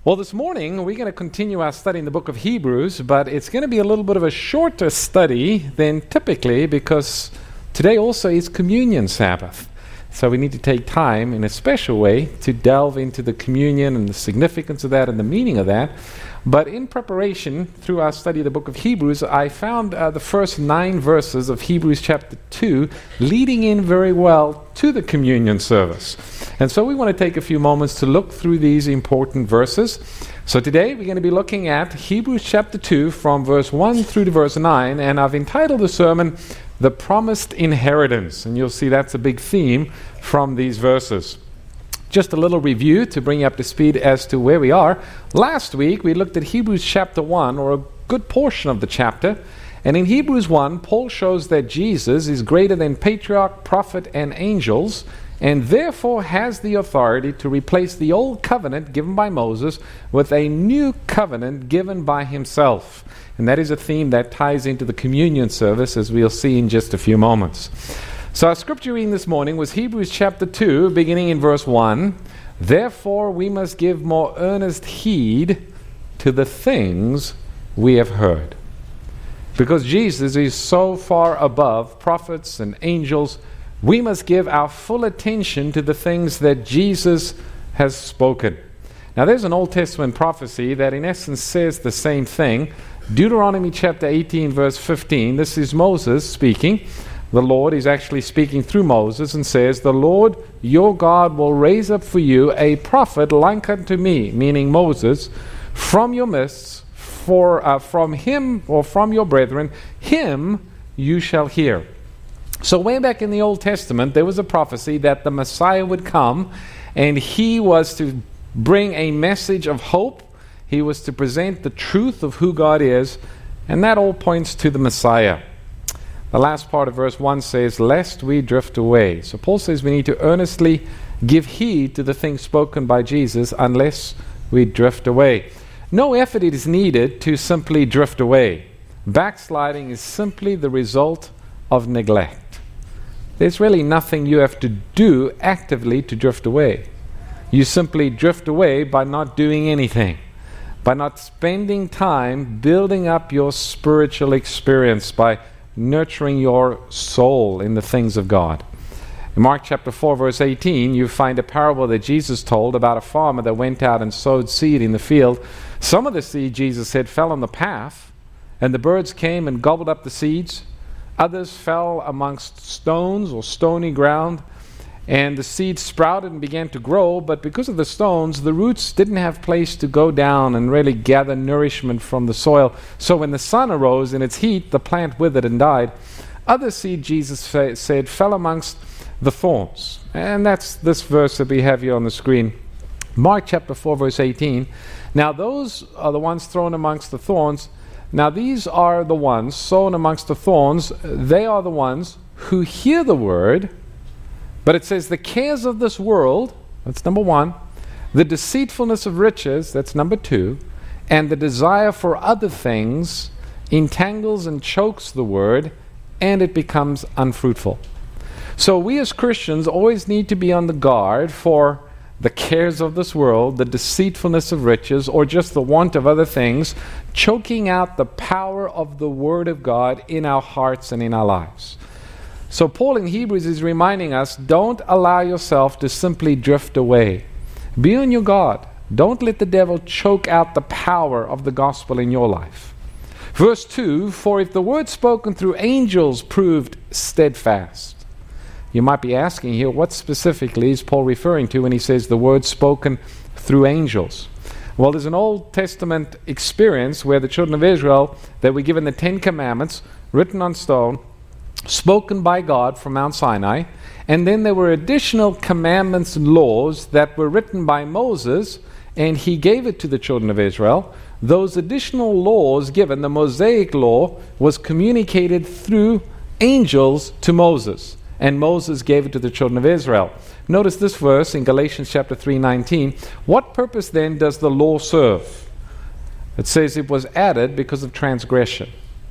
Well, this morning we're going to continue our study in the book of Hebrews, but it's going to be a little bit of a shorter study than typically because today also is Communion Sabbath. So we need to take time in a special way to delve into the communion and the significance of that and the meaning of that. But in preparation, through our study of the book of Hebrews, I found the first 9 verses of Hebrews chapter 2 leading in very well to the communion service. And so we want to take a few moments to look through these important verses. So today we're going to be looking at Hebrews chapter 2 from verse 1 through to verse 9, and I've entitled the sermon, The Promised Inheritance. And you'll see that's a big theme from these verses. Just a little review to bring you up to speed as to where we are. Last week we looked at Hebrews chapter 1, or a good portion of the chapter. And in Hebrews 1, Paul shows that Jesus is greater than patriarch, prophet, and angels, and therefore has the authority to replace the old covenant given by Moses with a new covenant given by himself. And that is a theme that ties into the communion service, as we'll see in just a few moments. So our scripture reading this morning was Hebrews chapter 2, beginning in verse 1. Therefore we must give more earnest heed to the things we have heard. Because Jesus is so far above prophets and angels, we must give our full attention to the things that Jesus has spoken. Now there's an Old Testament prophecy that in essence says the same thing. Deuteronomy chapter 18 verse 15, this is Moses speaking. The Lord is actually speaking through Moses and says, The Lord your God will raise up for you a prophet like unto me, meaning Moses, from your midst, from him or from your brethren, him you shall hear. So way back in the Old Testament, there was a prophecy that the Messiah would come, and he was to bring a message of hope. He was to present the truth of who God is, and that all points to the Messiah. The last part of verse 1 says, lest we drift away. So Paul says we need to earnestly give heed to the things spoken by Jesus unless we drift away. No effort is needed to simply drift away. Backsliding is simply the result of neglect. There's really nothing you have to do actively to drift away. You simply drift away by not doing anything, by not spending time building up your spiritual experience, by nurturing your soul in the things of God. In Mark chapter 4 verse 18, you find a parable that Jesus told about a farmer that went out and sowed seed in the field. Some of the seed, Jesus said, fell on the path, and the birds came and gobbled up the seeds. Others fell amongst stones or stony ground, and the seed sprouted and began to grow, but because of the stones, the roots didn't have place to go down and really gather nourishment from the soil. So when the sun arose in its heat, the plant withered and died. Other seed, Jesus said, fell amongst the thorns. And that's this verse that we have here on the screen. Mark chapter 4 verse 18. Now those are the ones thrown amongst the thorns. Now these are the ones sown amongst the thorns. They are the ones who hear the word, but it says the cares of this world, that's number 1, the deceitfulness of riches, that's number 2, and the desire for other things entangles and chokes the word, and it becomes unfruitful. So we as Christians always need to be on the guard for the cares of this world, the deceitfulness of riches, or just the want of other things, choking out the power of the Word of God in our hearts and in our lives. So Paul in Hebrews is reminding us, don't allow yourself to simply drift away. Be on your guard. Don't let the devil choke out the power of the gospel in your life. Verse 2, for if the word spoken through angels proved steadfast. You might be asking here, what specifically is Paul referring to when he says the word spoken through angels? Well, there's an Old Testament experience where the children of Israel, they were given the 10 Commandments written on stone, spoken by God from Mount Sinai, and then there were additional commandments and laws that were written by Moses, and he gave it to the children of Israel. Those additional laws given, the Mosaic law, was communicated through angels to Moses, and Moses gave it to the children of Israel. Notice this verse in Galatians chapter 3:19. What purpose then does the law serve? It says it was added because of transgression.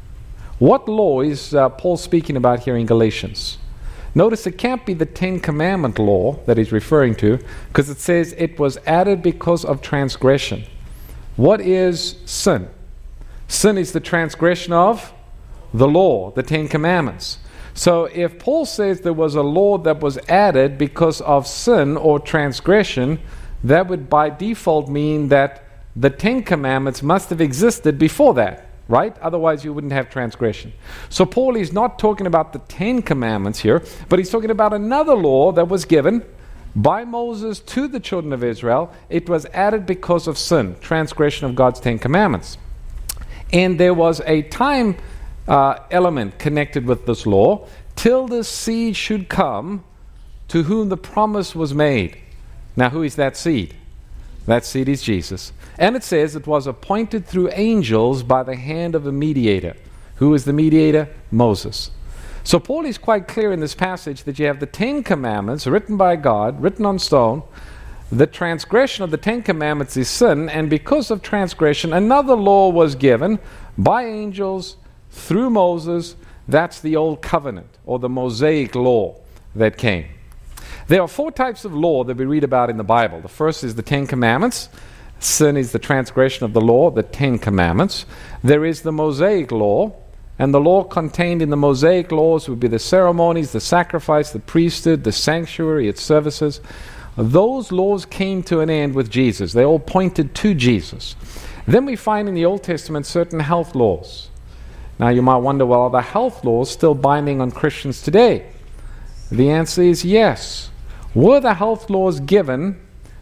What law is Paul speaking about here in Galatians? Notice it can't be the 10 Commandment law that he's referring to, because it says it was added because of transgression. What is sin? Sin is the transgression of the law, the Ten Commandments. So if Paul says there was a law that was added because of sin or transgression, that would by default mean that the Ten Commandments must have existed before that, right? Otherwise you wouldn't have transgression. So Paul is not talking about the Ten Commandments here, but he's talking about another law that was given by Moses to the children of Israel. It was added because of sin, transgression of God's Ten Commandments. And there was a time element connected with this law, till the seed should come to whom the promise was made. Now, who is that seed? That seed is Jesus. And it says it was appointed through angels by the hand of a mediator. Who is the mediator? Moses. So Paul is quite clear in this passage that you have the Ten Commandments written by God, written on stone. The transgression of the Ten Commandments is sin, and because of transgression, another law was given by angels through Moses. That's the Old Covenant, or the Mosaic law that came. There are 4 types of law that we read about in the Bible. The first is the Ten Commandments. Sin is the transgression of the law, the Ten Commandments. There is the Mosaic law, and the law contained in the Mosaic laws would be the ceremonies, the sacrifice, the priesthood, the sanctuary, its services. Those laws came to an end with Jesus. They all pointed to Jesus. Then we find in the Old Testament certain health laws. Now you might wonder, well, are the health laws still binding on Christians today? The answer is yes. Were the health laws given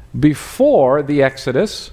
before the Exodus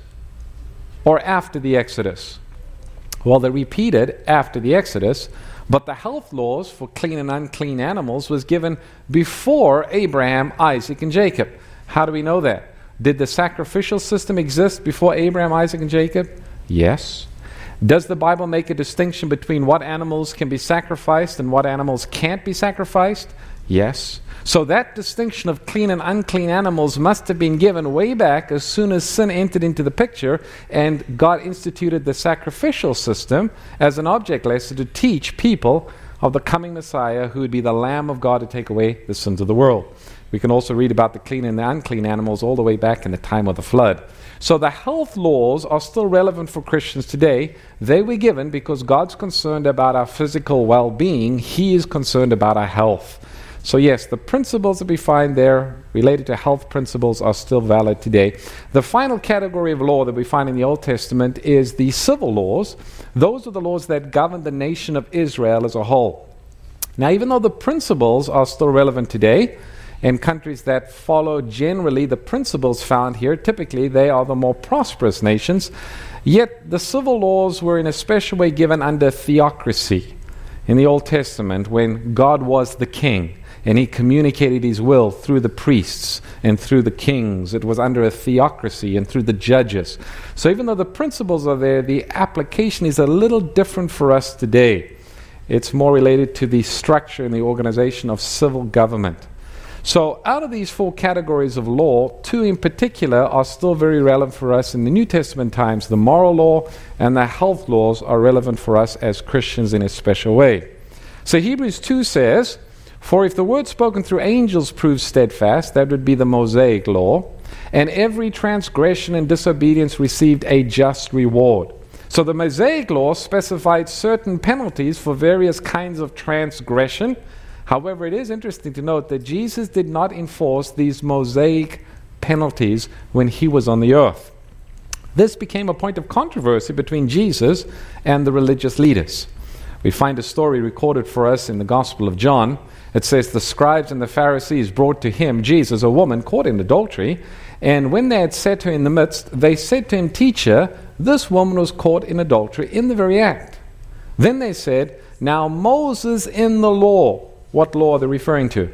or after the Exodus? Well, they're repeated after the Exodus, but the health laws for clean and unclean animals was given before Abraham, Isaac, and Jacob. How do we know that? Did the sacrificial system exist before Abraham, Isaac, and Jacob? Yes. Does the Bible make a distinction between what animals can be sacrificed and what animals can't be sacrificed? Yes. So that distinction of clean and unclean animals must have been given way back as soon as sin entered into the picture, and God instituted the sacrificial system as an object lesson to teach people of the coming Messiah who would be the Lamb of God to take away the sins of the world. We can also read about the clean and the unclean animals all the way back in the time of the flood. So the health laws are still relevant for Christians today. They were given because God's concerned about our physical well-being. He is concerned about our health. So yes, the principles that we find there related to health principles are still valid today. The final category of law that we find in the Old Testament is the civil laws. Those are the laws that govern the nation of Israel as a whole. Now, even though the principles are still relevant today, in countries that follow generally the principles found here, typically they are the more prosperous nations, yet the civil laws were in a special way given under theocracy in the Old Testament when God was the king. And he communicated his will through the priests and through the kings. It was under a theocracy and through the judges. So even though the principles are there, the application is a little different for us today. It's more related to the structure and the organization of civil government. So out of these 4 categories of law, 2 in particular are still very relevant for us in the New Testament times. The moral law and the health laws are relevant for us as Christians in a special way. So Hebrews 2 says, "For if the word spoken through angels proves steadfast," that would be the Mosaic law, "and every transgression and disobedience received a just reward." So the Mosaic law specified certain penalties for various kinds of transgression. However, it is interesting to note that Jesus did not enforce these Mosaic penalties when he was on the earth. This became a point of controversy between Jesus and the religious leaders. We find a story recorded for us in the Gospel of John. It says, "The scribes and the Pharisees brought to him, Jesus, a woman caught in adultery. And when they had set her in the midst, they said to him, 'Teacher, this woman was caught in adultery in the very act.' Then they said, 'Now Moses in the law,'" what law are they referring to?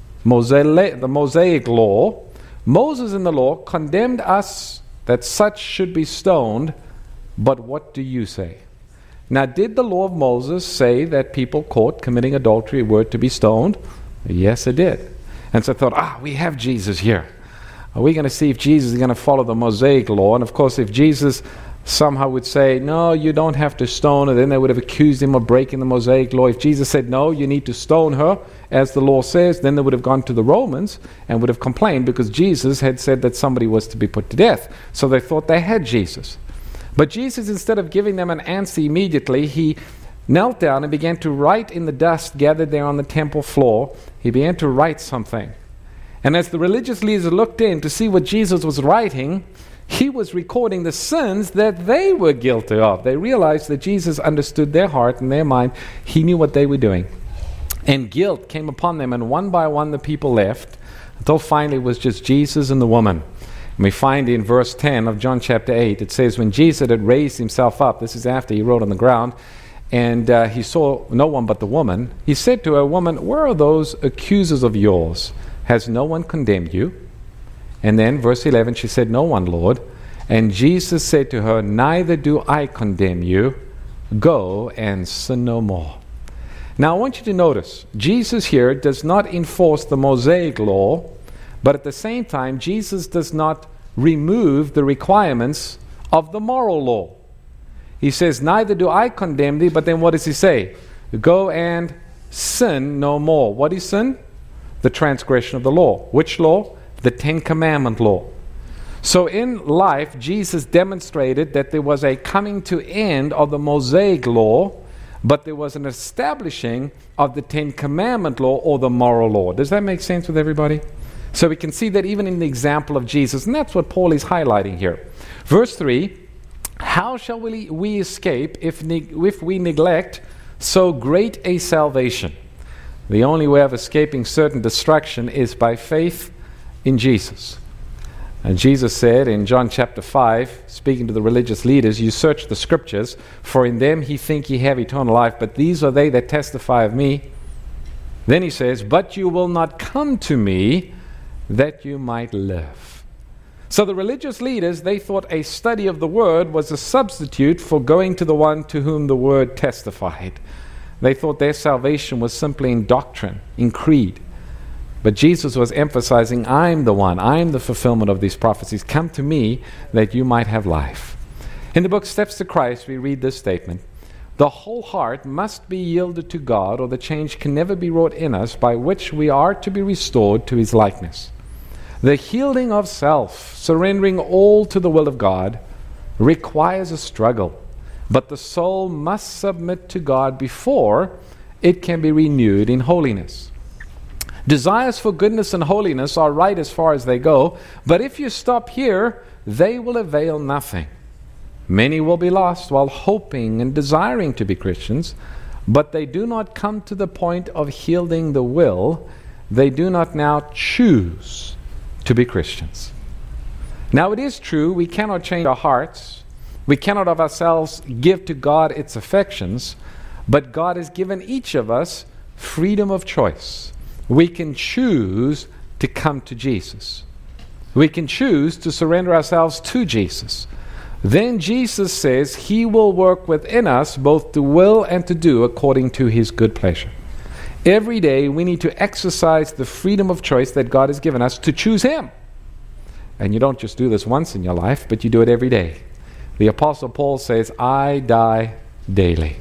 The Mosaic law. "Moses in the law condemned us that such should be stoned, but what do you say?" Now, did the law of Moses say that people caught committing adultery were to be stoned? Yes, it did. And so I thought, we have Jesus here. Are we going to see if Jesus is going to follow the Mosaic law? And of course, if Jesus somehow would say, "No, you don't have to stone her," then they would have accused him of breaking the Mosaic law. If Jesus said, "No, you need to stone her," as the law says, then they would have gone to the Romans and would have complained because Jesus had said that somebody was to be put to death. So they thought they had Jesus. But Jesus, instead of giving them an answer immediately, he knelt down and began to write in the dust gathered there on the temple floor. He began to write something. And as the religious leaders looked in to see what Jesus was writing, he was recording the sins that they were guilty of. They realized that Jesus understood their heart and their mind. He knew what they were doing. And guilt came upon them, and one by one the people left, until finally it was just Jesus and the woman. And we find in verse 10 of John chapter 8, it says, when Jesus had raised himself up, this is after he wrote on the ground, and he saw no one but the woman, he said to her, woman, where are those accusers of yours? Has no one condemned you? And then verse 11, she said, no one, Lord. And Jesus said to her, neither do I condemn you. Go and sin no more. Now I want you to notice, Jesus here does not enforce the Mosaic law, but at the same time, Jesus does not remove the requirements of the moral law. He says, neither do I condemn thee, but then what does he say? Go and sin no more. What is sin? The transgression of the law. Which law? The Ten Commandment law. So in life, Jesus demonstrated that there was a coming to end of the Mosaic law, but there was an establishing of the Ten Commandment law or the moral law. Does that make sense with everybody? So we can see that even in the example of Jesus, and that's what Paul is highlighting here. Verse 3, how shall we escape if we neglect so great a salvation? The only way of escaping certain destruction is by faith in Jesus. And Jesus said in John chapter 5, speaking to the religious leaders, you search the scriptures, for in them ye think ye have eternal life, but these are they that testify of me. Then he says, but you will not come to me that you might live. So the religious leaders, they thought a study of the Word was a substitute for going to the one to whom the Word testified. They thought their salvation was simply in doctrine, in creed. But Jesus was emphasizing, I'm the one, I'm the fulfillment of these prophecies. Come to me that you might have life. In the book Steps to Christ, we read this statement, the whole heart must be yielded to God, or the change can never be wrought in us by which we are to be restored to his likeness. The healing of self, surrendering all to the will of God, requires a struggle. But the soul must submit to God before it can be renewed in holiness. Desires for goodness and holiness are right as far as they go, but if you stop here, they will avail nothing. Many will be lost while hoping and desiring to be Christians, but they do not come to the point of yielding the will. They do not now choose to be Christians. Now it is true, we cannot change our hearts. We cannot of ourselves give to God its affections, but God has given each of us freedom of choice. We can choose to come to Jesus. We can choose to surrender ourselves to Jesus. Then Jesus says he will work within us both to will and to do according to his good pleasure. Every day we need to exercise the freedom of choice that God has given us to choose him. And you don't just do this once in your life, but you do it every day. The Apostle Paul says, I die daily.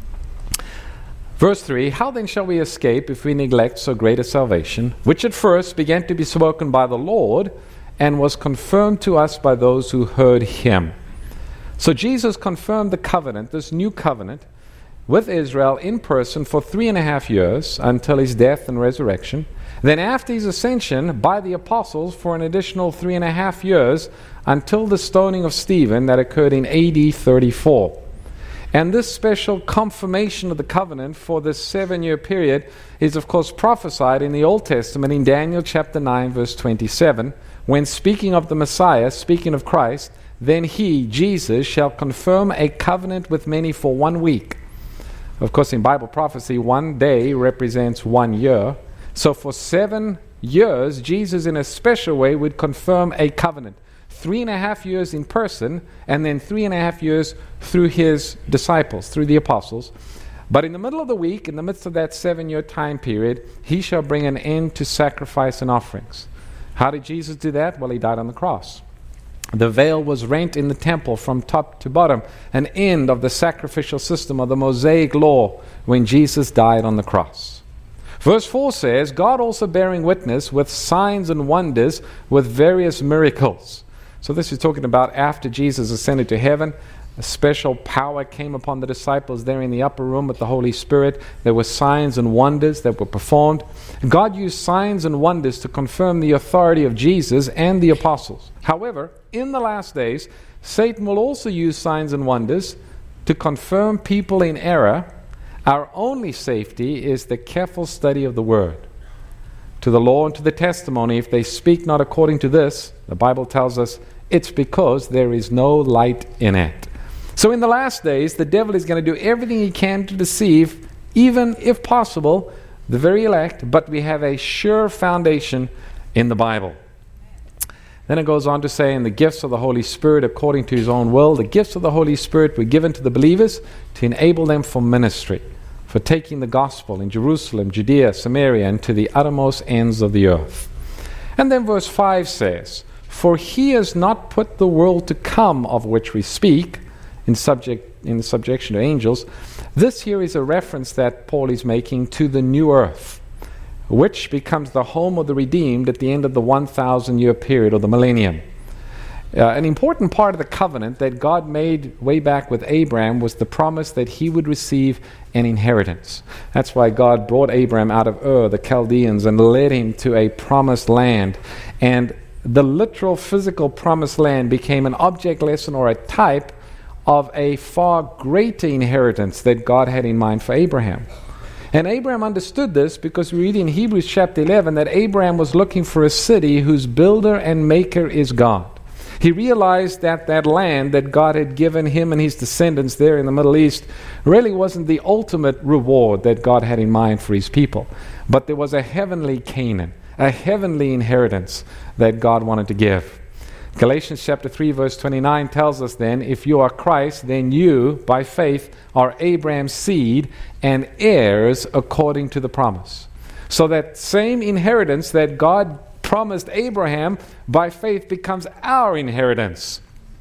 Verse 3, how then shall we escape if we neglect so great a salvation, which at first began to be spoken by the Lord, and was confirmed to us by those who heard him? So Jesus confirmed the covenant, this new covenant, with Israel in person for 3.5 years until his death and resurrection. Then after his ascension by the apostles for an additional 3.5 years until the stoning of Stephen that occurred in AD 34. And this special confirmation of the covenant for this 7-year period is of course prophesied in the Old Testament in Daniel chapter 9 verse 27, when speaking of the Messiah, speaking of Christ, then he, Jesus, shall confirm a covenant with many for 1 week. Of course, in Bible prophecy, 1 day represents 1 year. So for 7 years, Jesus in a special way would confirm a covenant. 3.5 years in person, and then 3.5 years through his disciples, through the apostles. But in the middle of the week, in the midst of that 7-year time period, he shall bring an end to sacrifice and offerings. How did Jesus do that? Well, he died on the cross. The veil was rent in the temple from top to bottom, an end of the sacrificial system of the Mosaic law when Jesus died on the cross. Verse 4 says, God also bearing witness with signs and wonders, with various miracles. So this is talking about after Jesus ascended to heaven. A special power came upon the disciples there in the upper room with the Holy Spirit. There were signs and wonders that were performed. God used signs and wonders to confirm the authority of Jesus and the apostles. However, in the last days, Satan will also use signs and wonders to confirm people in error. Our only safety is the careful study of the Word. To the law and to the testimony, if they speak not according to this, the Bible tells us, it's because there is no light in it. So in the last days, the devil is going to do everything he can to deceive, even if possible, the very elect, but we have a sure foundation in the Bible. Then it goes on to say, in the gifts of the Holy Spirit according to his own will, the gifts of the Holy Spirit were given to the believers to enable them for ministry, for taking the gospel in Jerusalem, Judea, Samaria, and to the uttermost ends of the earth. And then verse 5 says, for he has not put the world to come of which we speak, in the subjection to angels. This here is a reference that Paul is making to the new earth, which becomes the home of the redeemed at the end of the 1,000-year period, or the millennium. An important part of the covenant that God made way back with Abraham was the promise that he would receive an inheritance. That's why God brought Abraham out of Ur, the Chaldeans, and led him to a promised land. And the literal physical promised land became an object lesson or a type of a far greater inheritance that God had in mind for Abraham. And Abraham understood this because we read in Hebrews chapter 11 that Abraham was looking for a city whose builder and maker is God. He realized that that land that God had given him and his descendants there in the Middle East really wasn't the ultimate reward that God had in mind for his people. But there was a heavenly Canaan, a heavenly inheritance that God wanted to give. Galatians chapter 3 verse 29 tells us then, if you are Christ, then you, by faith, are Abraham's seed and heirs according to the promise. So that same inheritance that God promised Abraham, by faith becomes our inheritance.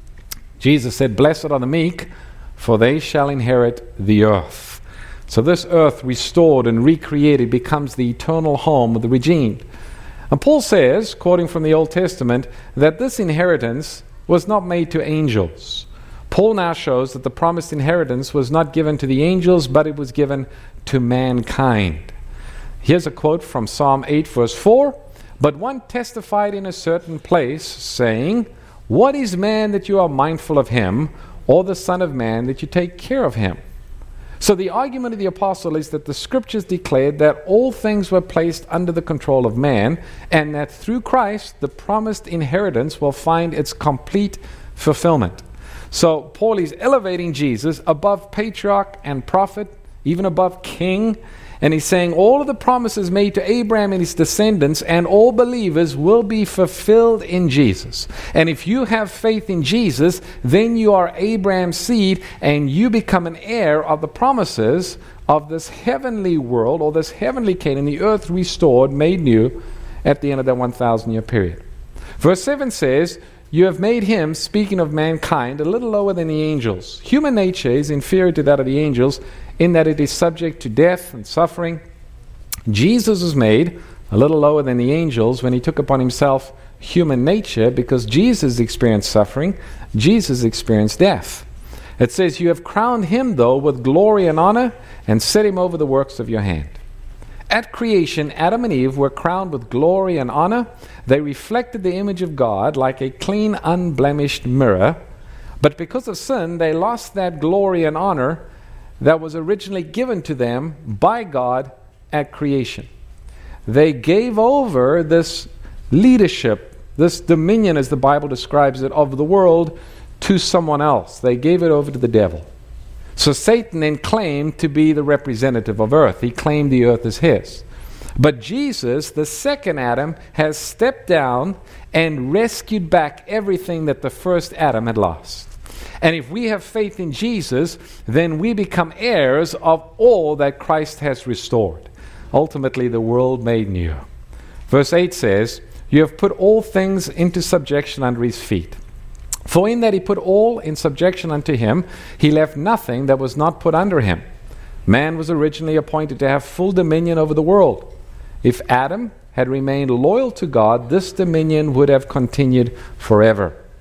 Jesus said, blessed are the meek, for they shall inherit the earth. So this earth restored and recreated becomes the eternal home of the redeemed. And Paul says, quoting from the Old Testament, that this inheritance was not made to angels. Paul now shows that the promised inheritance was not given to the angels, but it was given to mankind. Here's a quote from Psalm 8 verse 4. But one testified in a certain place, saying, what is man that you are mindful of him, or the Son of Man that you take care of him? So the argument of the apostle is that the scriptures declared that all things were placed under the control of man, and that through Christ the promised inheritance will find its complete fulfillment. So Paul is elevating Jesus above patriarch and prophet, even above king, and he's saying all of the promises made to Abraham and his descendants and all believers will be fulfilled in Jesus. And if you have faith in Jesus, then you are Abraham's seed and you become an heir of the promises of this heavenly world, or this heavenly Canaan, the earth restored, made new at the end of that 1,000-year period. Verse 7 says, you have made him, speaking of mankind, a little lower than the angels. Human nature is inferior to that of the angels in that it is subject to death and suffering. Jesus was made a little lower than the angels when he took upon himself human nature, because Jesus experienced suffering, Jesus experienced death. It says, you have crowned him, though, with glory and honor, and set him over the works of your hand. At creation, Adam and Eve were crowned with glory and honor. They reflected the image of God like a clean, unblemished mirror. But because of sin, they lost that glory and honor that was originally given to them by God at creation. They gave over this leadership, this dominion, as the Bible describes it, of the world to someone else. They gave it over to the devil. So Satan then claimed to be the representative of earth. He claimed the earth as his. But Jesus, the second Adam, has stepped down and rescued back everything that the first Adam had lost. And if we have faith in Jesus, then we become heirs of all that Christ has restored. Ultimately, the world made new. Verse 8 says, you have put all things into subjection under his feet. For in that he put all in subjection unto him, he left nothing that was not put under him. Man was originally appointed to have full dominion over the world. If Adam had remained loyal to God, this dominion would have continued forever.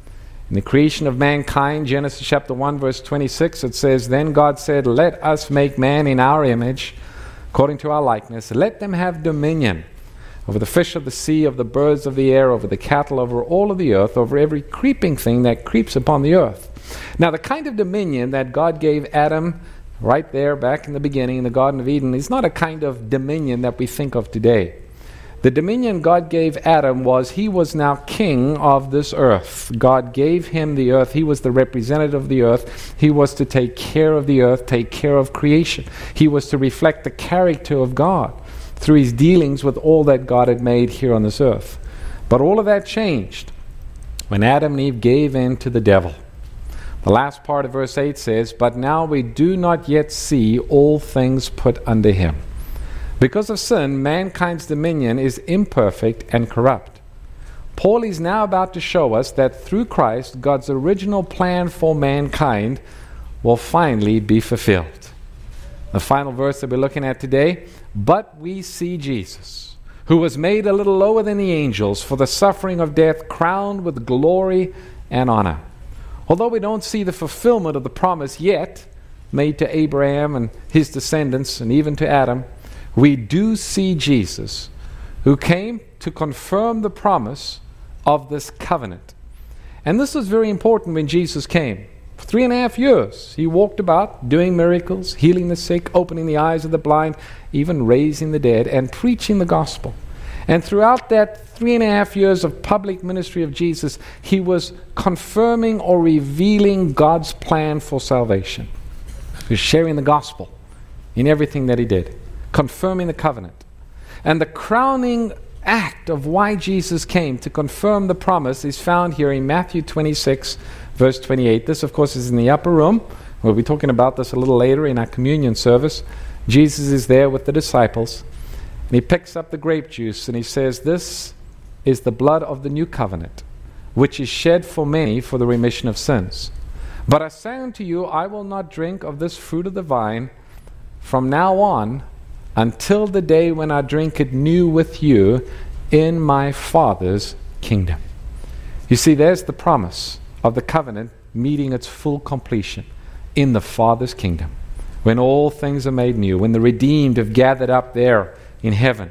In the creation of mankind, Genesis chapter 1, verse 26, it says, "Then God said, let us make man in our image, according to our likeness. Let them have dominion over the fish of the sea, over the birds of the air, over the cattle, over all of the earth, over every creeping thing that creeps upon the earth." Now, the kind of dominion that God gave Adam right there back in the beginning in the Garden of Eden is not a kind of dominion that we think of today. The dominion God gave Adam was he was now king of this earth. God gave him the earth. He was the representative of the earth. He was to take care of the earth, take care of creation. He was to reflect the character of God through his dealings with all that God had made here on this earth. But all of that changed when Adam and Eve gave in to the devil. The last part of verse 8 says, "But now we do not yet see all things put under him." Because of sin, mankind's dominion is imperfect and corrupt. Paul is now about to show us that through Christ, God's original plan for mankind will finally be fulfilled. The final verse that we're looking at today, "But we see Jesus, who was made a little lower than the angels for the suffering of death, crowned with glory and honor." Although we don't see the fulfillment of the promise yet made to Abraham and his descendants and even to Adam, we do see Jesus, who came to confirm the promise of this covenant. And this was very important when Jesus came. For 3.5 years, he walked about doing miracles, healing the sick, opening the eyes of the blind, even raising the dead, and preaching the gospel. And throughout that 3.5 years of public ministry of Jesus, he was confirming or revealing God's plan for salvation. He was sharing the gospel in everything that he did, confirming the covenant. And the crowning act of why Jesus came to confirm the promise is found here in Matthew 26, verse 28. This, of course, is in the upper room. We'll be talking about this a little later in our communion service. Jesus is there with the disciples, and he picks up the grape juice, and he says, "This is the blood of the new covenant, which is shed for many for the remission of sins. But I say unto you, I will not drink of this fruit of the vine from now on until the day when I drink it new with you in my Father's kingdom." You see, there's the promise of the covenant meeting its full completion in the Father's kingdom, when all things are made new, when the redeemed have gathered up there in heaven.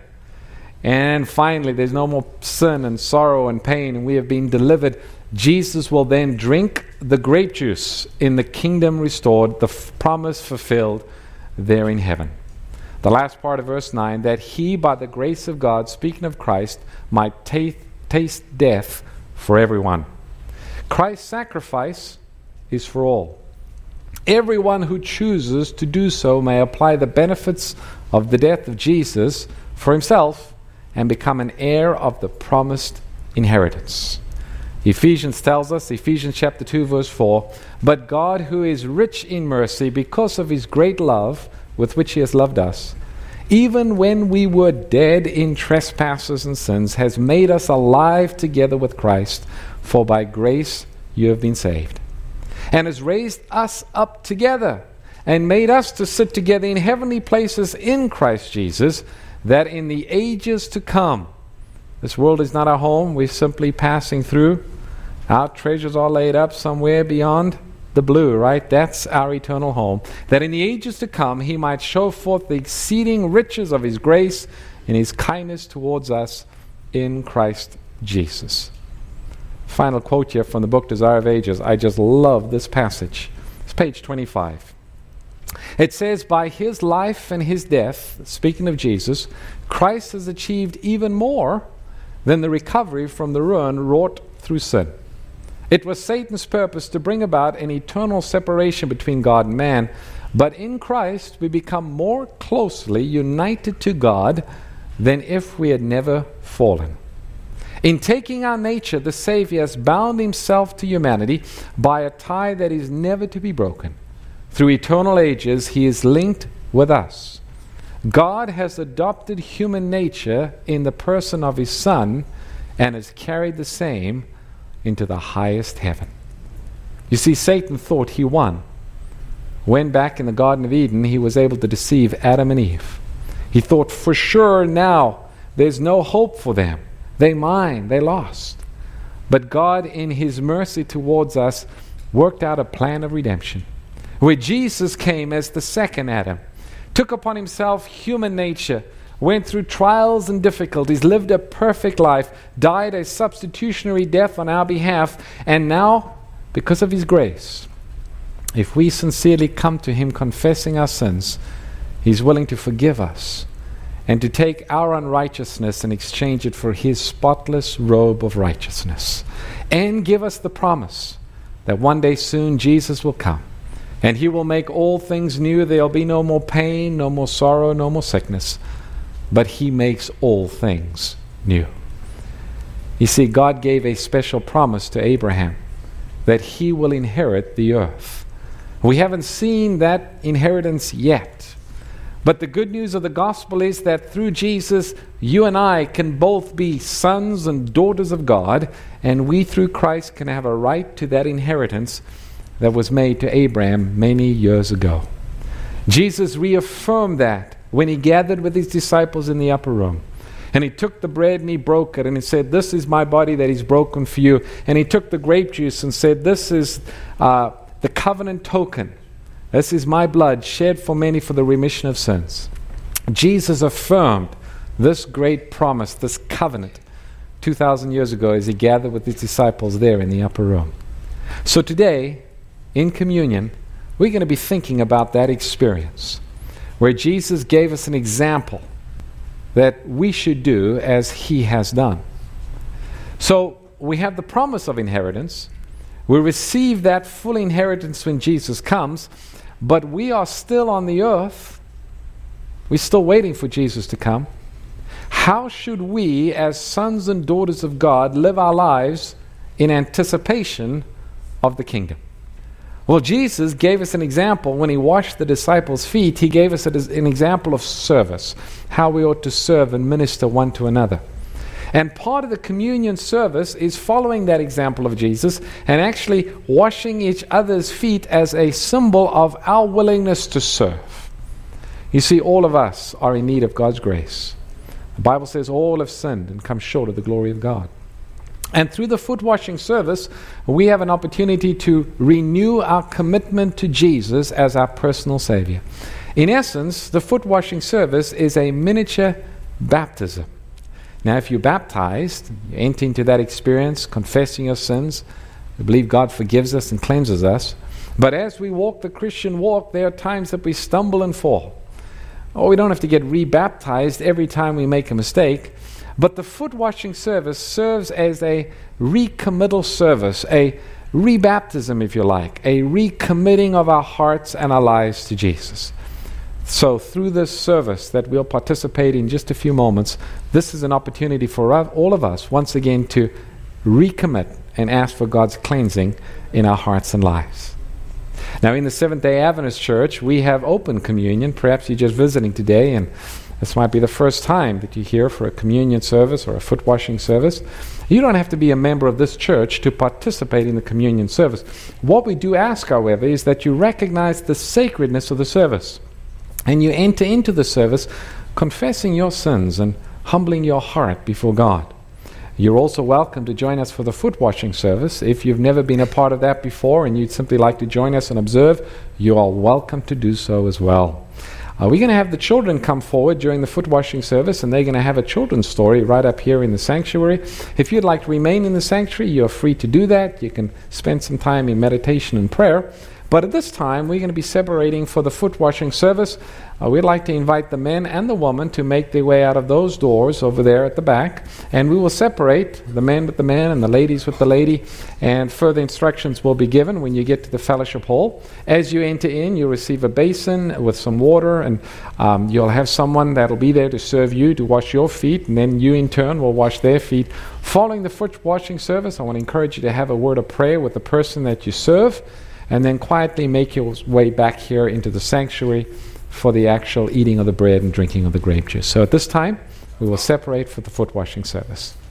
And finally, there's no more sin and sorrow and pain, and we have been delivered. Jesus will then drink the grape juice in the kingdom restored, the promise fulfilled there in heaven. The last part of verse 9, that he, by the grace of God, speaking of Christ, might taste death for everyone. Christ's sacrifice is for all. Everyone who chooses to do so may apply the benefits of the death of Jesus for himself and become an heir of the promised inheritance. Ephesians tells us, Ephesians chapter 2, verse 4, "But God, who is rich in mercy, because of his great love with which he has loved us, even when we were dead in trespasses and sins, has made us alive together with Christ. For by grace you have been saved, and has raised us up together, and made us to sit together in heavenly places in Christ Jesus, that in the ages to come," this world is not our home, we're simply passing through. Our treasures are laid up somewhere beyond the blue, right? That's our eternal home. "That in the ages to come he might show forth the exceeding riches of his grace and his kindness towards us in Christ Jesus." Final quote here from the book Desire of Ages. I just love this passage. It's page 25. It says, "By his life and his death," speaking of Jesus, "Christ has achieved even more than the recovery from the ruin wrought through sin. It was Satan's purpose to bring about an eternal separation between God and man, but in Christ we become more closely united to God than if we had never fallen. In taking our nature, the Savior has bound himself to humanity by a tie that is never to be broken. Through eternal ages, he is linked with us. God has adopted human nature in the person of his Son and has carried the same into the highest heaven." You see, Satan thought he won. When back in the Garden of Eden, he was able to deceive Adam and Eve. He thought, for sure now, there's no hope for them. They mine, they lost. But God, in His mercy towards us, worked out a plan of redemption, where Jesus came as the second Adam, took upon Himself human nature, went through trials and difficulties, lived a perfect life, died a substitutionary death on our behalf, and now, because of His grace, if we sincerely come to Him confessing our sins, He's willing to forgive us and to take our unrighteousness and exchange it for His spotless robe of righteousness, and give us the promise that one day soon Jesus will come and He will make all things new. There will be no more pain, no more sorrow, no more sickness, but He makes all things new. You see, God gave a special promise to Abraham that he will inherit the earth. We haven't seen that inheritance yet. But the good news of the gospel is that through Jesus, you and I can both be sons and daughters of God, and we through Christ can have a right to that inheritance that was made to Abraham many years ago. Jesus reaffirmed that when He gathered with His disciples in the upper room. And He took the bread and He broke it, and He said, "This is my body that is broken for you." And He took the grape juice and said, "This is the covenant token. This is my blood shed for many for the remission of sins." Jesus affirmed this great promise, this covenant, 2,000 years ago as He gathered with His disciples there in the upper room. So today, in communion, we're going to be thinking about that experience where Jesus gave us an example that we should do as He has done. So we have the promise of inheritance. We receive that full inheritance when Jesus comes, but we are still on the earth. We're still waiting for Jesus to come. How should we, as sons and daughters of God, live our lives in anticipation of the kingdom? Well, Jesus gave us an example when He washed the disciples' feet. He gave us an example of service, how we ought to serve and minister one to another. And part of the communion service is following that example of Jesus and actually washing each other's feet as a symbol of our willingness to serve. You see, all of us are in need of God's grace. The Bible says all have sinned and come short of the glory of God. And through the foot washing service, we have an opportunity to renew our commitment to Jesus as our personal Savior. In essence, the foot washing service is a miniature baptism. Now, if you're baptized, you enter into that experience, confessing your sins. We believe God forgives us and cleanses us. But as we walk the Christian walk, there are times that we stumble and fall. Oh, we don't have to get rebaptized every time we make a mistake. But the foot washing service serves as a recommittal service, a rebaptism, if you like, a recommitting of our hearts and our lives to Jesus. So through this service that we'll participate in just a few moments, this is an opportunity for all of us, once again, to recommit and ask for God's cleansing in our hearts and lives. Now, in the Seventh-day Adventist Church, we have open communion. Perhaps you're just visiting today, and this might be the first time that you're here for a communion service or a foot washing service. You don't have to be a member of this church to participate in the communion service. What we do ask, however, is that you recognize the sacredness of the service. And you enter into the service confessing your sins and humbling your heart before God. You're also welcome to join us for the foot washing service. If you've never been a part of that before and you'd simply like to join us and observe, you are welcome to do so as well. We're going to have the children come forward during the foot washing service, and they're going to have a children's story right up here in the sanctuary. If you'd like to remain in the sanctuary, you're free to do that. You can spend some time in meditation and prayer. But at this time, we're going to be separating for the foot washing service. We'd like to invite the men and the women to make their way out of those doors over there at the back. And we will separate the men with the men and the ladies with the lady. And further instructions will be given when you get to the fellowship hall. As you enter in, you'll receive a basin with some water. And you'll have someone that'll be there to serve you, to wash your feet. And then you in turn will wash their feet. Following the foot washing service, I want to encourage you to have a word of prayer with the person that you serve. And then quietly make your way back here into the sanctuary for the actual eating of the bread and drinking of the grape juice. So at this time, we will separate for the foot washing service.